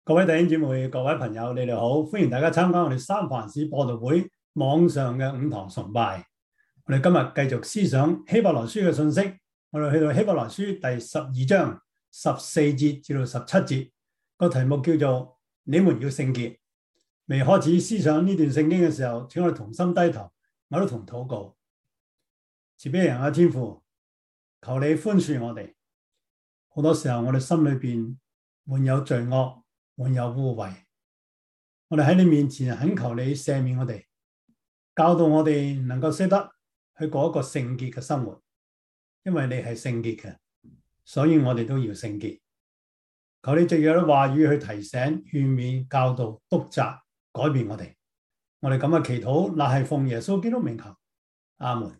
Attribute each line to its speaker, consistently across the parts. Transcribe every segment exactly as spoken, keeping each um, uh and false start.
Speaker 1: 各位弟兄姊妹、各位朋友，你哋好，歡迎大家參加我哋三藩市播道會網上嘅五堂崇拜。我哋今日繼續思想希伯來書嘅信息，我哋去到希伯來書第十二章十四節至到十七節，個題目叫做你們要聖潔。未開始思想呢段聖經嘅時候，請我哋同心低頭，我都同禱告。慈悲人嘅天父，求你寬恕我哋。好多時候我哋心裏邊滿有罪惡，滿有污穢，我哋喺你面前懇求你赦免我哋，教導我哋能夠識得去過一個聖潔嘅生活，因為你係聖潔嘅，所以我哋都要聖潔。求你藉著啲話語去提醒、勸勉、教導、督責、改變我哋。我哋咁嘅祈禱，乃係奉耶穌基督名求。阿門。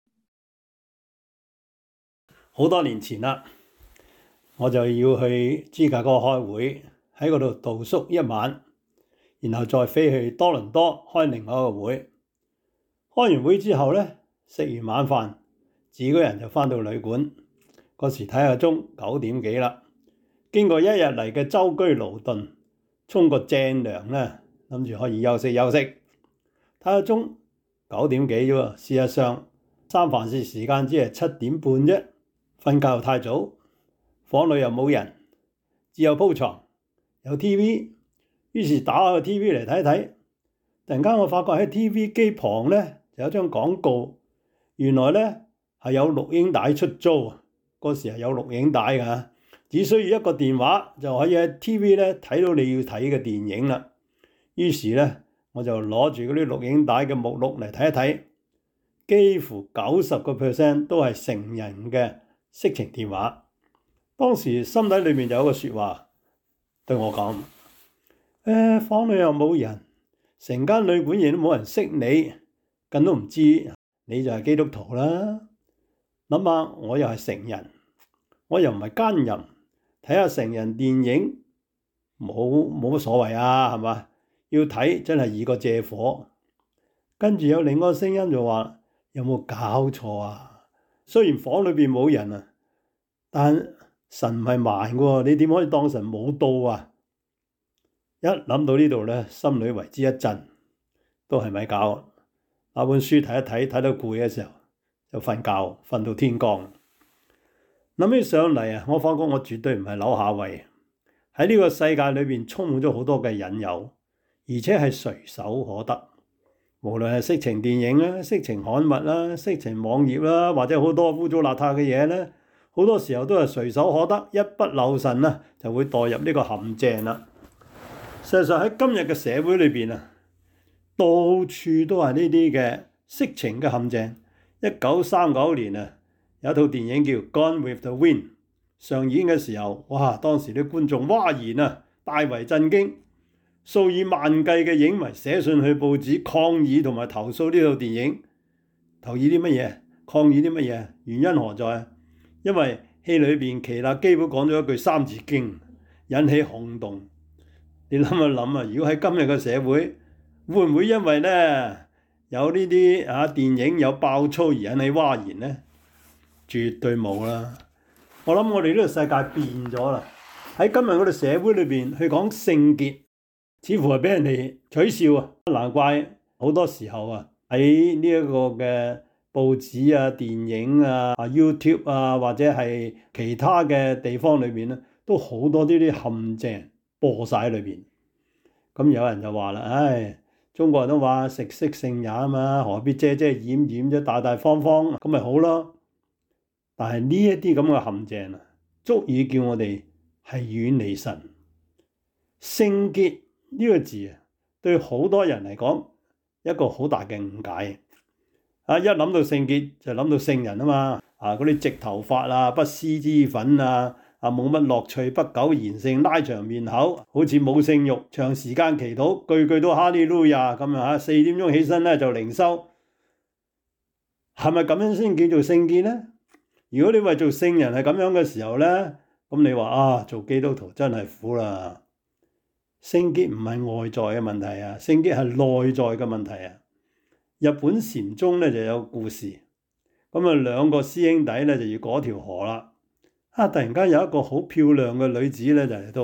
Speaker 1: 好多年前啦，我就要去芝加哥開會。喺嗰度度宿一晚，然後再飛去多倫多開另外一個會。開完會之後呢，食完晚飯，自己人就返到旅館。嗰時睇下鐘，九點幾啦。經過一日嚟嘅舟車勞頓，沖個正涼呢，諗住可以休息休息。睇下鐘，九點幾啫喎。事實上，三藩市時間只係七點半啫。瞓覺又太早，房裏又冇人，只有鋪床。有 T V， 於是打開個 T V 嚟睇睇。突然間我發覺喺 T V 機旁呢，就有張廣告，原來呢係有錄影帶出租。嗰時係有錄影帶㗎，只需要一個電話就可以喺 T V 呢睇到你要睇嘅電影啦。於是呢，我就攞住嗰啲錄影帶嘅目錄嚟睇一睇，幾乎九十個 percent 都係成人嘅色情電話。當時心底裏面就有一個説話對我講：誒，房裏又冇人，成間旅館亦都冇人識你，更都唔知你就係基督徒啦。諗下我又係成人，我又唔係奸淫，睇下成人電影冇冇乜所謂啊，係嘛？要睇真係易過借火。跟住有另外一個聲音就話：有冇搞錯啊？雖然房裏邊冇人啊，但神唔係盲嘅，你點可以當神冇到啊？一諗到呢度咧，心裏為之一震，都係咪搞？那本書睇一睇，睇到攰嘅時候就瞓覺，瞓到天光。諗起上嚟啊，我發覺我絕對唔係樓下位。喺呢個世界裏邊充滿咗好多嘅引誘，而且係隨手可得。無論係色情電影啦、色情刊物啦、色情網頁啦，或者好多污糟邋遢嘅嘢咧。好多時候都係隨手可得，一不留神啊，就會墮入呢個陷阱啦。事實上喺今日嘅社會裏邊啊，到處都係呢啲嘅色情嘅陷阱。一九三九年啊，有一套電影叫《Gone with the Wind》上演嘅時候，哇！當時啲觀眾嘩然啊，大為震驚，數以萬計嘅影迷寫信去報紙抗議同埋投訴呢套電影。投議啲乜嘢？抗議啲乜嘢？原因何在？因為戲裏邊奇勒基本講咗一句三字經，引起轟動。你諗一諗啊，如果喺今日嘅社會，會唔會因為呢有呢啲啊電影有爆粗而引起嘩然呢？絕對冇啦！我諗我哋呢個世界變咗啦。喺今日我哋社會裏邊去講聖潔，似乎係俾人哋取笑啊！難怪好多時候啊喺呢一個嘅報紙啊、電影啊、YouTube 啊，或者係其他嘅地方裏面咧，都好多呢啲陷阱播晒喺裏邊。咁有人就話啦：唉，中國人都話食色性也啊嘛，何必遮遮掩掩啫？大大方方咁咪好咯。但係呢一啲咁嘅陷阱啊，足以叫我哋係遠離神。聖潔呢個字啊，對好多人嚟講一個好大嘅誤解。啊！一諗到聖潔就諗到聖人啊嘛，啊嗰啲直頭髮啊、不施脂粉啊、啊冇乜樂趣、不苟言勝、拉長面口，好似冇性慾、長時間祈禱、句句都哈利路亞咁樣嚇，四點鐘起身咧就靈修，係咪咁樣先叫做聖潔呢？如果你話做聖人係咁樣嘅時候咧，咁你話啊做基督徒真係苦啦！聖潔唔係外在嘅問題啊，聖潔係內在嘅問題啊！日本禪宗咧就有故事，咁啊兩個師兄弟咧就要過條河啦。啊！突然間有一個好漂亮嘅女子咧就嚟到，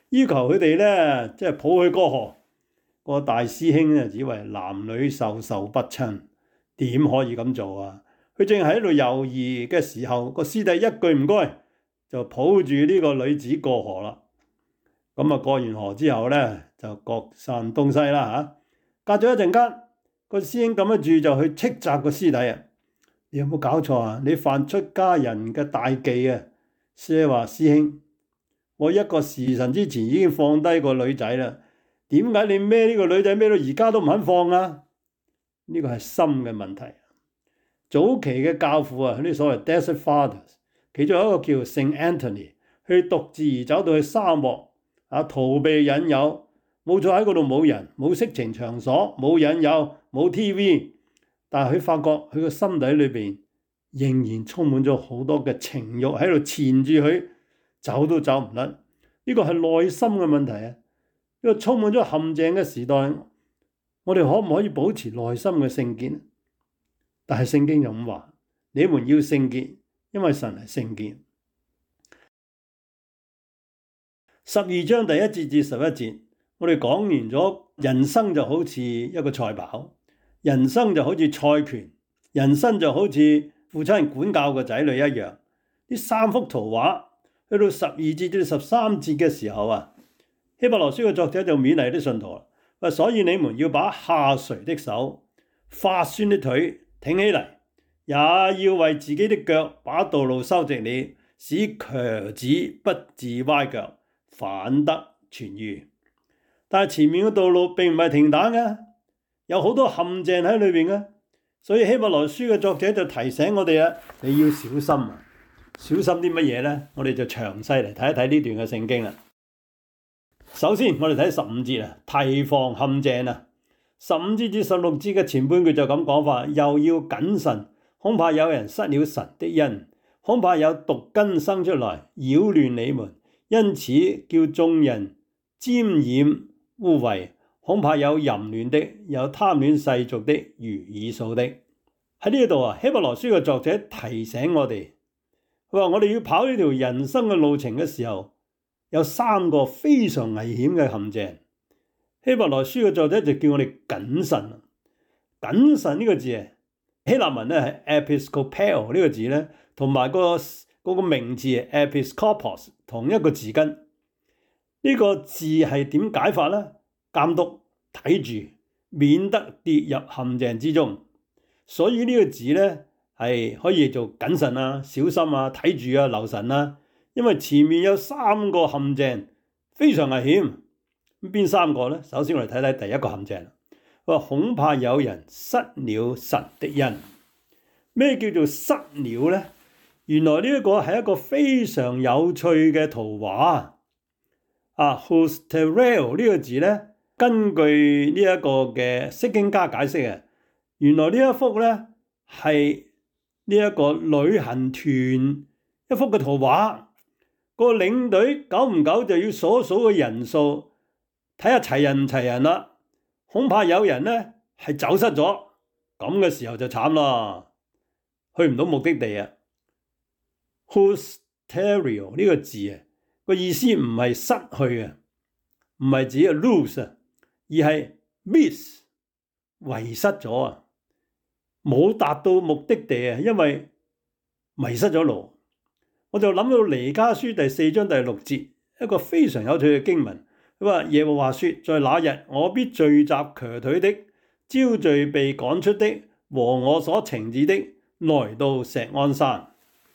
Speaker 1: 要求佢哋咧即係抱去過河。個大師兄咧只為男女授受不親，點可以咁做啊？佢正喺度猶豫嘅時候，個師弟一句唔該就抱住呢個女子過河啦。咁啊過完河之後咧就各散東西啦嚇。隔咗一陣間，個師兄撳得住就去斥責個師弟啊！你有冇搞錯啊？你犯出家人嘅大忌啊！師弟話：師兄，我一個時辰之前已經放低個女仔啦。點解你孭呢個女仔孭到而家都唔肯放啊？呢個係心嘅問題。早期嘅教父啊，啲所謂 Desert Fathers， 其中有一個叫聖 Anthony， 去獨自而走到去沙漠啊，逃避引誘。冇錯，喺嗰度冇人，冇色情場所，冇引誘，冇 T V， 但係佢發覺佢個心底裏邊仍然充滿咗好多嘅情慾喺度纏住佢，走都走唔甩。呢個係內心嘅問題啊！呢個充滿咗陷阱嘅時代，我哋可唔可以保持內心嘅聖潔？但係聖經就咁話：你們要聖潔，因為神係聖潔。十二章第一節至十一節，我哋講完咗人生就好似一個賽跑，人生就好似賽拳，人生就好似父親管教個仔女一樣。呢三幅圖畫去到十二節至十三節嘅時候啊，希伯來書嘅作者就勉勵啲信徒啦，所以你們要把下垂的手、發酸的腿挺起嚟，也要為自己的腳把道路修直了，使瘸子不致歪腳，反得痊癒。但係前面嘅道路並唔係平坦嘅，有好多陷阱喺裏邊嘅，所以希伯來書嘅作者就提醒我哋啊，你要小心啊！小心啲乜嘢呢？我哋就詳細嚟睇一睇呢段嘅聖經啦。首先，我哋睇十五節啊，提防陷阱啊。十五節至十六節嘅前半句就咁講法，又要謹慎，恐怕有人失了神的恩，恐怕有毒根生出來擾亂你們，因此叫眾人沾染污穢。恐怕有淫亂的，有貪戀世俗的，如以掃的。喺呢度啊，希伯來書嘅作者提醒我哋，佢話我哋要跑呢條人生嘅路程嘅時候，有三個非常危險嘅陷阱。希伯來書嘅作者就叫我哋謹慎。謹慎呢個字啊，希臘文咧係 episkopeo 呢個字咧，同埋個嗰個名字 episkopos 同一個字根。呢、這個字係點解法咧？監督睇住，免得跌入陷阱之中。所以呢個字咧係可以做謹慎啊、小心啊、睇住啊、留神啊。因為前面有三個陷阱，非常危險。咁邊三個呢？首先我哋睇睇第一個陷阱。佢話恐怕有人失了神的恩。咩叫做失了呢？原來呢一個係一個非常有趣嘅圖畫。啊 hustereo 呢個字呢，根據呢一個嘅釋經家解釋啊，原來呢一幅呢係呢一個旅行團一幅嘅圖畫。個領隊久唔久就要數數個人數，睇下齊人唔齊人啦。恐怕有人呢係走失咗，咁嘅時候就慘啦，去唔到目的地啊。husterio 呢個字啊，個意思唔係失去啊，唔係指 lose 啊，而係 miss 遺失咗啊，冇達到目的地啊，因為迷失咗路。我就諗到彌迦書第四章第六節一個非常有趣嘅經文，佢話耶和華說：在那日我必聚集瘸腿的，招聚被趕出的和我所懲治的，來到錫安山。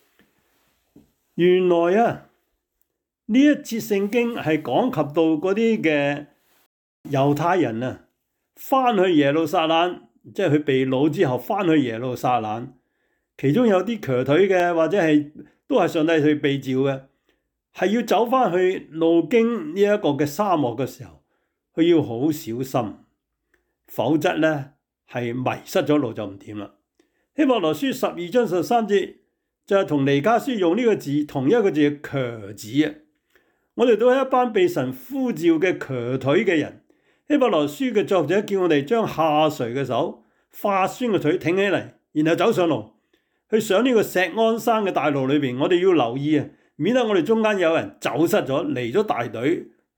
Speaker 1: 原來啊，呢一節聖經係講及到嗰啲嘅猶太人啊，翻去耶路撒冷，即係佢被擄之後翻去耶路撒冷，其中有啲瘸腿嘅或者係。都係上帝去被召嘅，係要走翻去路經呢一個嘅沙漠嘅時候，佢要好小心，否則咧係迷失咗路就唔掂啦。希伯來書十二章十三節就係同彌迦書用呢個字同一個字嘅瘸子啊！我哋都係一班被神呼召嘅瘸腿嘅人。希伯來書嘅作者叫我哋將下垂嘅手、發酸嘅腿挺起嚟，然後走上路。去上呢個錫安山嘅大路裏邊，我哋要留意啊，免得我哋中間有人走失咗，離咗大隊，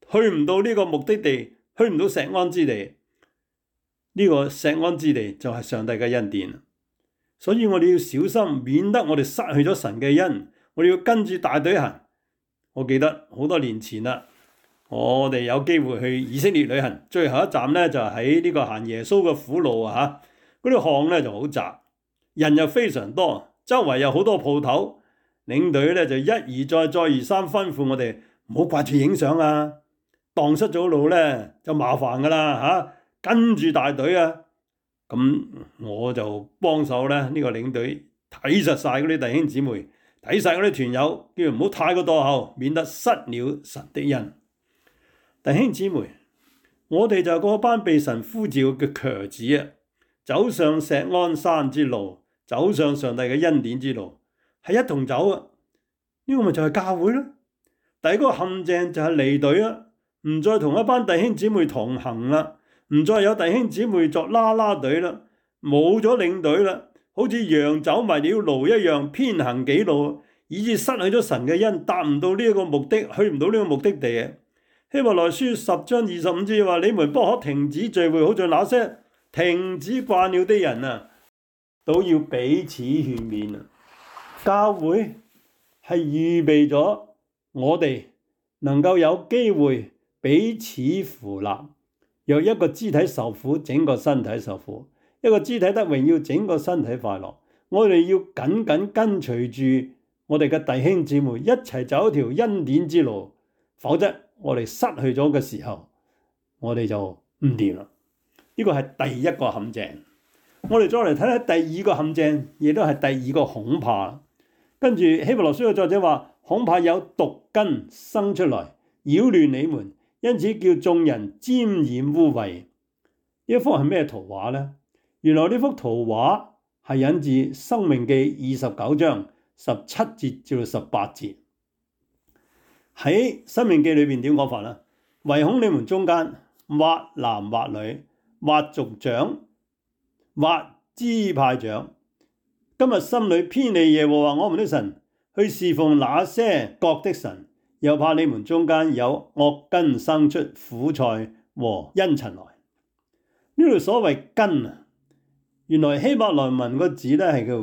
Speaker 1: 去唔到呢個目的地，去唔到錫安之地。呢個錫安之地就係上帝嘅恩典，所以我哋要小心，免得我哋失去咗神嘅恩。我哋要跟住大隊行。我記得好多年前啦，我哋有機會去以色列旅行，最後一站咧就喺呢個行耶穌嘅苦路啊嚇，嗰啲巷咧就好窄，人又非常多，周圍有好多鋪頭。領隊咧就一而再再而三吩咐我哋唔好掛住影相啊，蕩失咗路咧就麻煩噶啦嚇，跟住大隊啊。咁我就幫手咧，呢、這個領隊睇實晒嗰啲弟兄姊妹，睇晒嗰啲團友，叫佢唔好太過墮後，免得失了神的恩。弟兄姊妹，我哋就係嗰班被神呼召嘅瘸子啊，走上錫安山之路，走上上帝嘅恩典之路，係一同走啊！呢、這個咪就係教會咯。第一個陷阱就係離隊啊，唔再同一班弟兄姊妹同行啦，唔再有弟兄姊妹作啦啦隊啦，冇咗領隊啦，好似羊走迷了路一樣偏行己路，以致失去咗神嘅恩，達唔到呢一個目的，去唔到呢個目的地啊！希伯來書十章二十五節話：你們不可停止聚會，好像那些停止慣了的人啊，都要彼此勸勉啊！教會係預備咗我哋能夠有機會彼此扶立。若一個肢體受苦，整個身體受苦；一個肢體得榮耀，整個身體快樂。我哋要緊緊跟隨住我哋嘅弟兄姊妹一齊走一條恩典之路，否則我哋失去咗嘅時候，我哋就唔掂啦。呢個係第一個陷阱。我哋再嚟睇睇第二個陷阱，亦都係第二個恐怕。跟住希伯來書嘅作者話：恐怕有毒根生出來，擾亂你們，因此叫眾人沾染污穢。呢一幅係咩圖畫呢？原來呢幅圖畫係引自《申命記》二十九章十七節至到十八節。喺《申命記》裏邊點講法呢？唯恐你們中間或男或女，或族長，或支派長，今日心裏偏離耶和華我們的神，去侍奉那些國的神，又怕你們中間有惡根生出苦菜和茵陳來。呢度所謂根啊，原來希伯來文個字咧係叫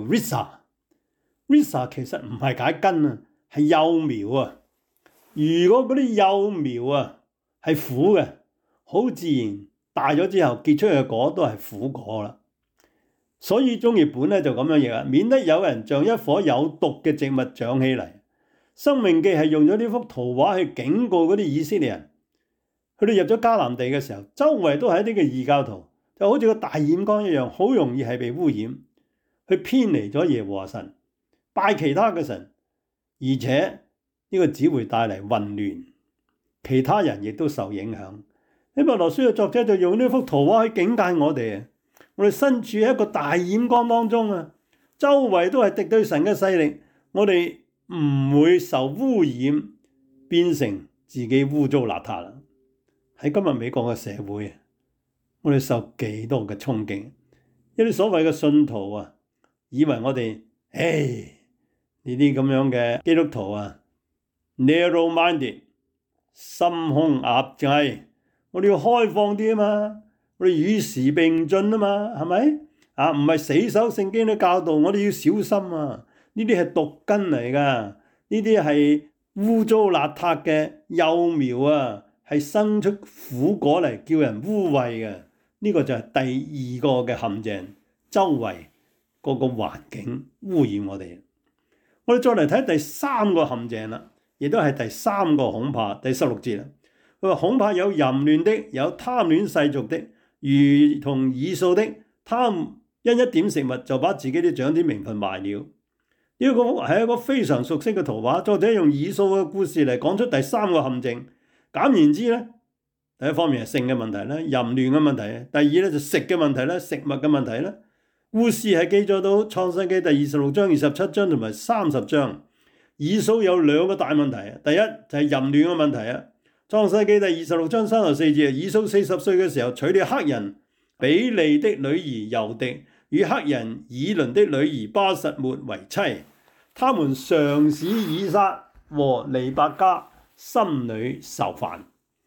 Speaker 1: risa，risa 其實唔係解根啊，係幼苗啊。如果嗰啲幼苗啊係苦嘅，好自然大咗之後結出嘅果都係苦果啦。所以中譯本咧就咁樣譯啊，免得有人像一棵有毒嘅植物長起嚟。申命記係用咗呢幅圖畫去警告嗰啲以色列人，佢哋入咗迦南地嘅時候，周圍都係一啲嘅異教徒，就好似個大染缸一樣，好容易係被污染，去偏離咗耶和華神，拜其他嘅神，而且呢個只會帶嚟混亂，其他人亦都受影響。希伯來書嘅作者就用呢幅圖畫去警戒我哋啊！我哋身處喺一個大染缸當中啊，周圍都係敵對神嘅勢力，我哋唔會受污染，變成自己污糟邋遢啦。喺今日美國嘅社會，我哋受幾多嘅衝擊？一啲所謂嘅信徒啊，以為我哋，誒呢啲咁樣嘅基督徒啊 ，narrow-minded， 心胸狹窄，我哋要開放啲啊嘛。我哋與時並進啊嘛，係咪？啊，唔係死守聖經嘅教導，我哋要小心啊！呢啲係毒根嚟噶，呢啲係污糟邋遢嘅幼苗啊，係生出苦果嚟叫人污穢嘅。呢、這個就係第二個嘅陷阱，周圍嗰個環境污染我哋。我哋再嚟睇第三個陷阱啦，亦都係第三個恐怕，第十六節啦。佢話恐怕有淫亂的，有貪戀世俗的。如同以掃的，貪因一點食物就把自己啲長子名分賣了。呢個係一個非常熟悉嘅圖畫，作者用以掃嘅故事嚟講出第三個陷阱。簡言之咧，第一方面係性嘅問題咧，淫亂嘅問題；第二咧就食嘅問題咧，食物嘅問題咧。故事係記載到創世記第二十六章、二十七章同埋三十章。以掃有兩個大問題，第一就係淫亂嘅問題啊。創世記第二十六章三十四節，以掃四十歲嘅時候娶了黑人比利的女兒猶狄與黑人以倫的女兒巴實末為妻，他們常使以撒和利百加心裏受煩。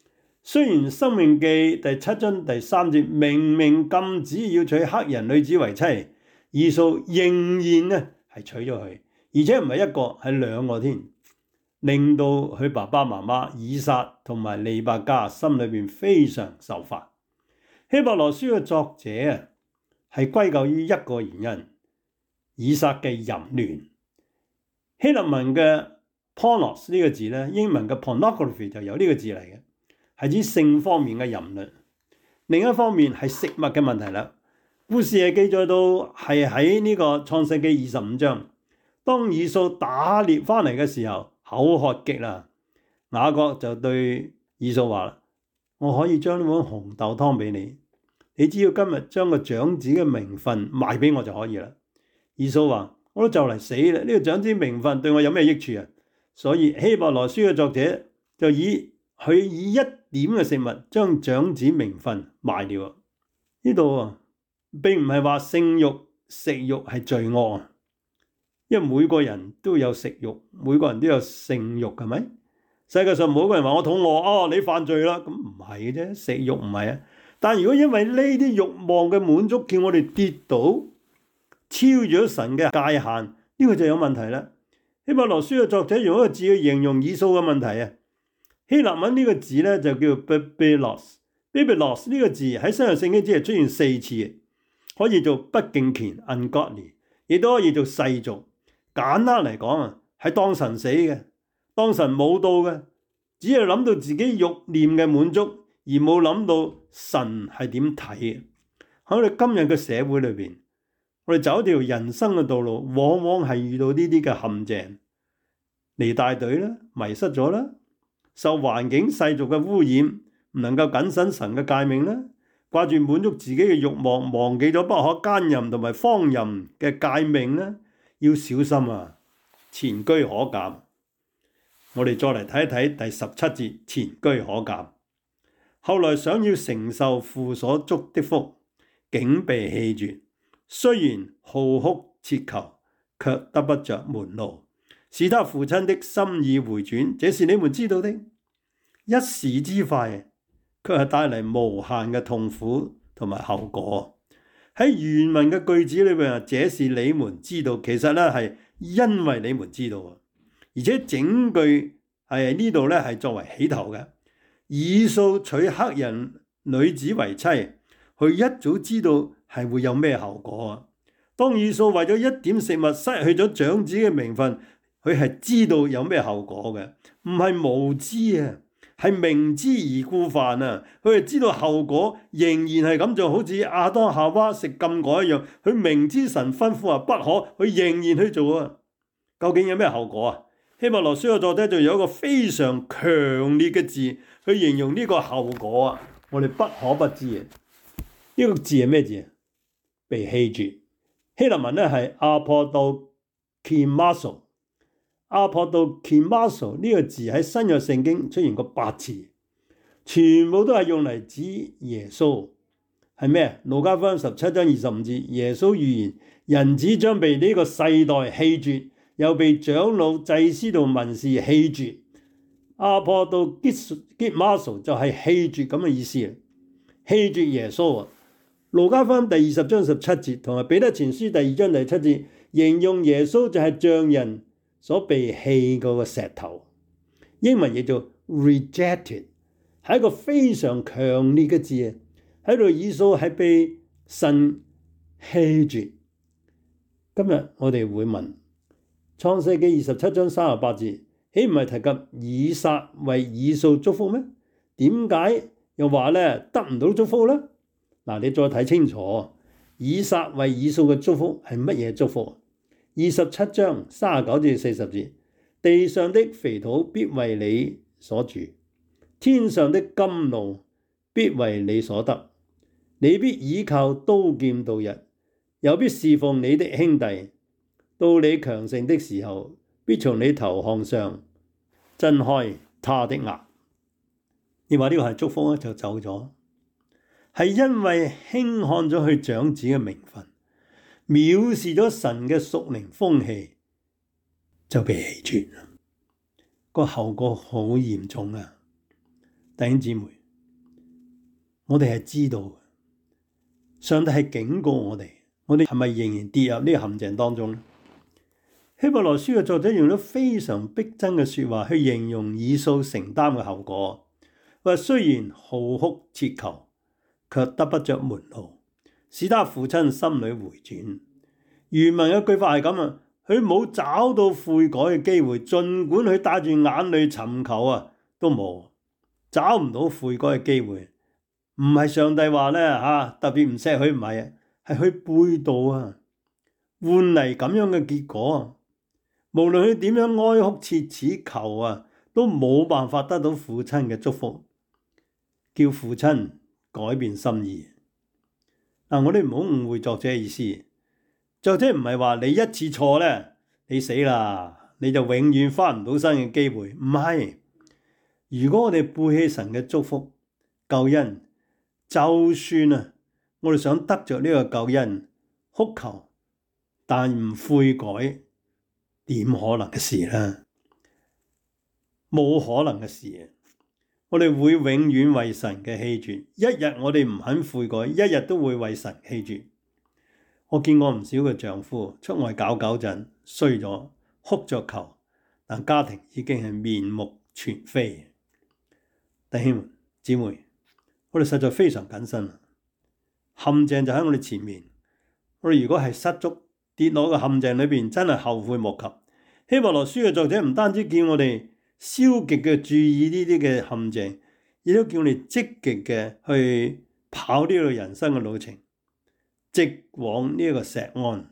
Speaker 1: 雖然《申命記》第七章第三節明明禁止要娶黑人女子為妻，以掃仍然咧係娶咗佢，而且唔係一個，係兩個添，令到佢爸爸媽媽以撒同埋利百加心裏邊非常受煩。希伯來書嘅作者啊，係歸咎於一個原因：以撒嘅淫亂。希臘文嘅 pornos 呢個字咧，英文嘅 pornography 就有呢個字嚟嘅，係指性方面嘅淫亂。另一方面係食物嘅問題啦。故事係記載到係喺呢個創世記二十五章，當以掃打獵翻嚟嘅時候，口渴極啦，雅各就對以掃話啦：我可以將呢碗紅豆湯俾你，你只要今日將個長子嘅名分賣俾我就可以啦。以掃話：我都就嚟死啦，呢個長子名分對我有咩益處啊？所以希伯來書嘅作者就以佢以一點嘅食物將長子名分賣了。呢度啊，並唔係話性慾食慾係罪惡啊，因為每個人都有食慾，每個人都有性慾，係咪？世界上冇個人話我肚餓哦，你犯罪啦，咁唔係嘅啫，食慾唔係啊。但如果因為呢啲慾望嘅滿足叫我哋跌倒，超咗神嘅界限，呢個就有問題啦。希伯來書嘅作者用一個字去形容以掃嘅問題啊。希臘文呢個字咧就叫 babylos。babylos 呢個字喺新約聖經只係出現四次，可以做不敬虔 ungodly， 亦都可以做世俗。簡單嚟講啊，係當神死嘅，當神冇到嘅，只係諗到自己慾念嘅滿足，而冇諗到神係點睇嘅。喺我哋今日嘅社會裏邊，我哋走一條人生嘅道路，往往係遇到呢啲嘅陷阱，離大隊啦，迷失咗啦，受環境世俗嘅污染，唔能夠謹守神嘅誡命啦，掛住滿足自己嘅慾望，忘記咗不可奸淫同埋荒淫嘅誡命啦，要小心啊，前車可鑑。我哋再嚟睇一睇第十七節，前車可鑑。後來想要承受父所祝的福，竟被棄絕。雖然號哭切求，卻得不着門路，使他父親的心意回轉，這是你們知道的。一時之快，卻係帶嚟無限嘅痛苦同埋後果。喺原文嘅句子裏邊啊，這是你們知道，其實咧係因為你們知道啊，而且整句係呢度咧係作為起頭嘅。以掃娶黑人女子為妻，佢一早知道係會有咩後果啊！當以掃為咗一點食物失去咗長子嘅名分，佢係知道有咩後果嘅，唔係無知啊，係明知而故犯啊！佢係知道後果，仍然係咁做，好似亞當夏娃食禁果一樣，佢明知神吩咐話不可，佢仍然去做啊！究竟有咩後果啊？希伯來書嘅作者就有一個非常強烈嘅字去形容呢個後果啊！我哋不可不知嘅呢個字係咩字啊？被棄絕。希臘文咧係阿破道 kimaso， 阿破道 kimaso 呢個字喺新約聖經出現過八次，全部都係用嚟指耶穌。係咩？路加福音十七章二十五節，耶穌預言人子將被呢個世代棄絕，又被長老、祭司同文士棄絕。阿破道 kimaso 就係棄絕咁嘅意思啊！棄絕耶穌啊！路加福音第二十章十七節同埋彼得前書第二章第七節，形容耶穌就係匠人所被棄嗰個石頭，英文譯做 rejected， 係一個非常強烈嘅字啊！喺度以掃係被神棄絕。今日我哋會問創世記二十七章三十八節，豈唔係提及以撒為以掃祝福咩？點解又話咧得唔到祝福咧？嗱，你再睇清楚，以撒為以掃嘅祝福係乜嘢祝福？二十七章三十九至四十節，地上的肥土必為你所住，天上的甘露必為你所得。你必倚靠刀劍度日，又必侍奉你的兄弟。到你強盛的時候，必從你頭項上掙開他的額。你話呢個係祝福咧，就走咗。係因為輕看咗佢長子嘅名分，藐視咗神嘅屬靈風氣，就被棄絕。個後果好嚴重啊！弟兄姊妹， 我哋係知道嘅，上帝係警告我哋，我哋係咪仍然跌入呢個陷阱當中呢？希伯來書嘅作者用咗非常逼真嘅說話去形容以掃承擔嘅後果。話雖然號哭切求，卻得不着門路，使他父親心裏回轉。原文嘅句法係咁啊，佢冇找到悔改嘅機會，儘管佢帶住眼淚尋求啊，都冇，找唔到悔改嘅機會。唔係上帝話咧嚇，特別唔錫佢，唔係啊，係佢背道啊，換嚟咁樣嘅結果。無論佢點樣哀哭切齒求啊，都冇辦法得到父親嘅祝福，叫父親改變心意。嗱，我哋唔好誤會作者嘅意思。作者唔係話你一次錯咧，你死啦，你就永遠翻唔到身嘅機會。唔係，如果我哋背起神嘅祝福救恩，就算啊，我哋想得着呢個救恩，哭求，但唔悔改，點可能嘅事呢？冇可能嘅事。我哋會永遠為神嘅棄絕。一日我哋唔肯悔改，一日都會為神棄絕。我見過唔少嘅丈夫出外搞搞震，衰咗，哭着求，但家庭已經係面目全非。弟兄們姊妹，我哋實在非常謹慎。陷阱就喺我哋前面。我哋如果係失足跌落個陷阱裏邊，真係後悔莫及。希伯來書嘅作者唔單止叫我哋消極嘅注意呢啲嘅陷阱，亦都叫我哋積極嘅去跑呢個人生嘅路程，直往呢一個錫安。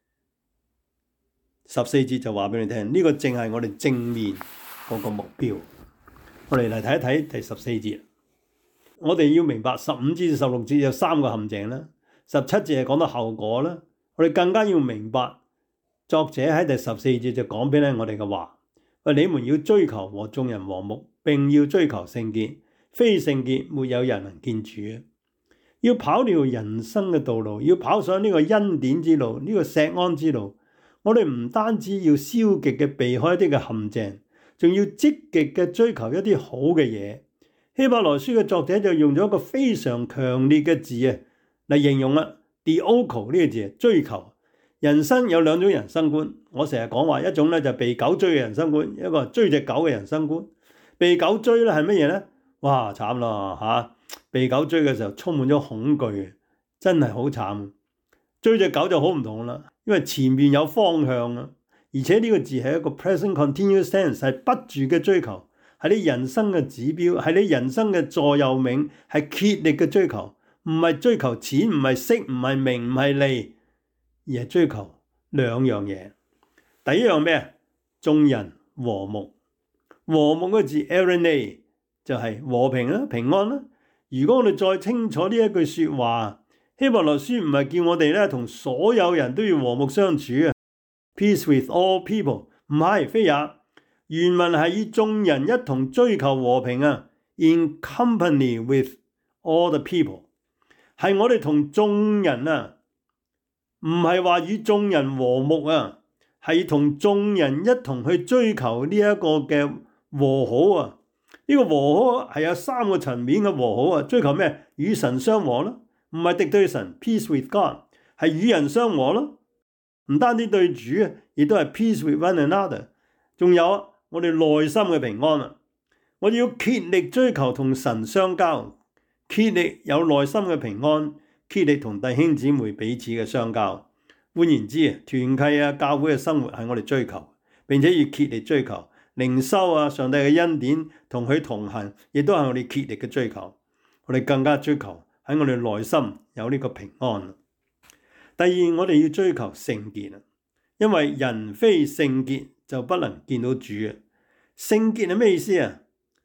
Speaker 1: 十四節就話俾你聽，呢、這個正係我哋正面嗰個目標。我哋嚟睇一睇第十四節。我哋要明白十五至十六節有三個陷阱啦，十七節係講到後果啦。我哋更加要明白作者喺第十四節就講俾咧我哋嘅話，話你們要追求和眾人和睦，並要追求聖潔，非聖潔沒有人能見主。要跑呢條人生嘅道路，要跑上呢個恩典之路，呢、這個錫安之路。我哋唔單止要消極嘅避開一啲嘅陷阱，仲要積極嘅追求一啲好嘅嘢。希伯來書嘅作者就用咗一個非常強烈嘅字啊嚟形容啦 ，dioko 呢個字，追求。人生有兩種人生觀，我成日講話，一種咧就被狗追嘅人生觀，一個追隻狗嘅人生觀。被狗追咧係乜嘢咧？哇，慘啦嚇！被狗追嘅時候充滿咗恐懼，真係好慘。追隻狗就好唔同啦，因為前面有方向啊，而且呢個字係一個 present continuous tense， 係不住嘅追求，係你人生嘅指標，係你人生嘅座右銘，係竭力嘅追求，唔係追求錢，唔係色，唔係名，唔係利，而係追求兩樣嘢。第一樣咩？眾人和睦。和睦個字 eirene 就係和平啦、平安啦。如果我哋再清楚呢一句說話，希伯來書唔係叫我哋咧同所有人都要和睦相處啊 ，peace with all people， 唔係，非也。原文係以眾人一同追求和平啊 ，in company with all the people， 係我哋同眾人啊，唔係話與眾人和睦啊，係同眾人一同去追求呢一個嘅和好啊。呢、這個和好係有三個層面嘅和好啊，追求咩？與神相和啦，唔係敵對神 ，peace with God， 係與人相和咯。唔單止對主啊，亦都係 peace with one another。仲有我哋內心嘅平安啊！我哋要竭力追求同神相交，竭力有內心嘅平安，竭力同弟兄姊妹彼此嘅相交。換言之啊，團契啊、教會嘅生活係我哋追求，並且要竭力追求。靈修啊，上帝嘅恩典同佢同行，亦都係我哋竭力嘅追求。我哋更加追求喺我哋內心有呢個平安。第二，我哋要追求聖潔啊，因為人非聖潔就不能見到主啊。聖潔係咩意思啊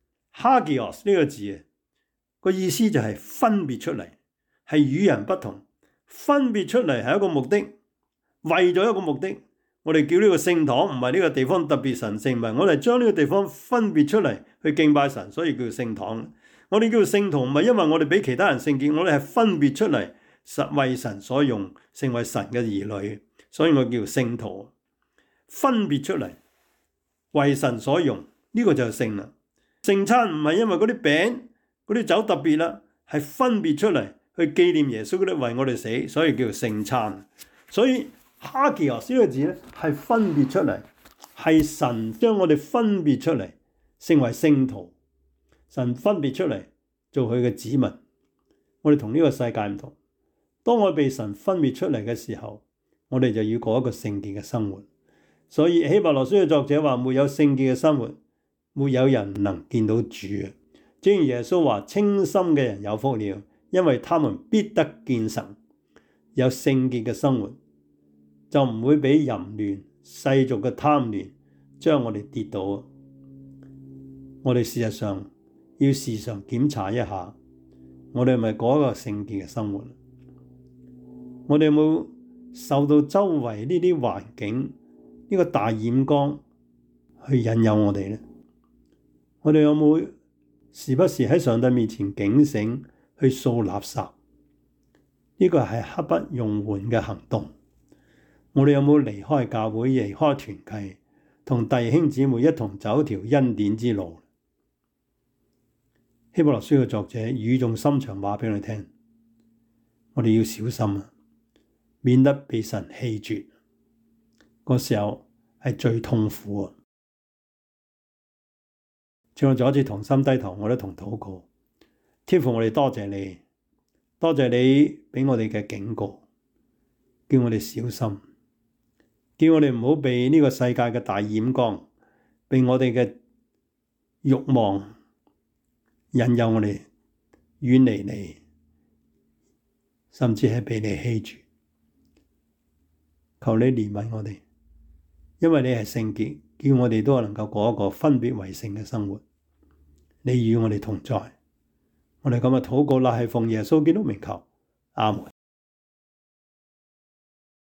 Speaker 1: ？hagios 呢個字啊，個意思就係分別出嚟，係與人不同。分別出嚟係一個目的，為咗一個目的。我哋叫呢個聖堂，唔係呢個地方特別神聖，唔係我哋將呢個地方分別出嚟去敬拜神，所以叫聖堂。我哋叫聖徒，唔係因為我哋比其他人聖潔，我哋係分別出嚟，實為神所用，成為神嘅兒女，所以我叫聖徒。分別出嚟，為神所用，呢個就係聖啦。聖餐唔係因為嗰啲餅、嗰啲酒特別啦， 係分別出嚟去紀念耶穌基督為我哋死，所以叫做聖餐。所以哈奇俄斯呢個字咧係分別出嚟，係神將我哋分別出嚟，成為聖徒。神分別出嚟做佢嘅子民。我哋同呢個世界唔同。當我被神分別出嚟嘅時候，我哋就要過一個聖潔嘅生活。所以希伯來書嘅作者話：沒有聖潔嘅生活，沒有人能見到主。正如耶穌話：清心嘅人有福了，因為他們必得見神。有聖潔嘅生活，就唔會俾淫亂、世俗嘅貪戀將我哋跌倒。我哋事實上要時常檢查一下，我哋係咪過一個聖潔嘅生活？我哋有冇受到周圍呢啲環境呢個大染缸去引誘我哋呢？我哋有冇時不時喺上帝面前警醒去掃垃圾？呢個係刻不容緩嘅行動。我哋有冇離開教會、離開團契，同弟兄姊妹一同走條恩典之路？希伯來書嘅作者語重心長話俾我哋聽，我哋要小心啊，免得被神棄絕。嗰時候係最痛苦啊！請我再一次同心低頭，我哋同禱告。天父，我哋多謝你，多謝你俾我哋嘅警告，叫我哋小心，叫我哋唔好被呢個世界嘅大染缸，被我哋嘅慾望引誘我哋遠離你，甚至係被你棄絕。求你憐憫我哋，因為你係聖潔，叫我哋都能夠過一個分別為聖嘅生活。你與我哋同在，我哋今日禱告啦，係奉耶穌基督名求，阿門。